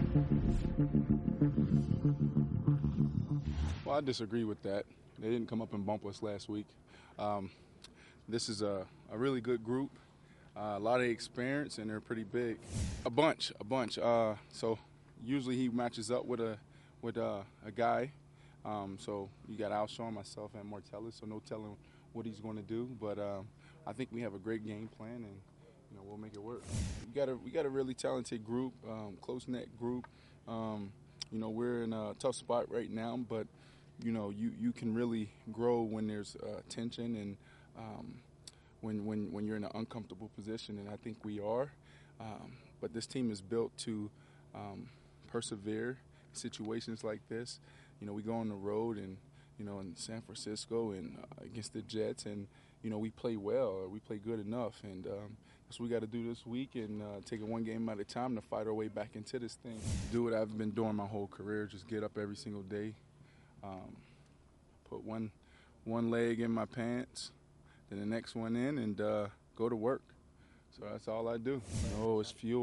Well, I disagree with that. They didn't come up and bump us last week. Um, this is a really good group, a lot of experience, and they're pretty big. A bunch. So usually he matches up with a guy. So you got Alshon, myself, and Martellus. So no telling what he's going to do. But I think we have a great game plan, and we'll make it work. We got a really talented group, close knit group. We're in a tough spot right now, but you can really grow when there's tension and when you're in an uncomfortable position, and I think we are. But this team is built to persevere in situations like this. We go on the road and in San Francisco and against the Jets, and we play well, or we play good enough, and that's what we got to do this week, and take it one game at a time to fight our way back into this thing. Do what I've been doing my whole career: just get up every single day, put one leg in my pants, then the next one in, and go to work. So that's all I do. Oh, it's fuel.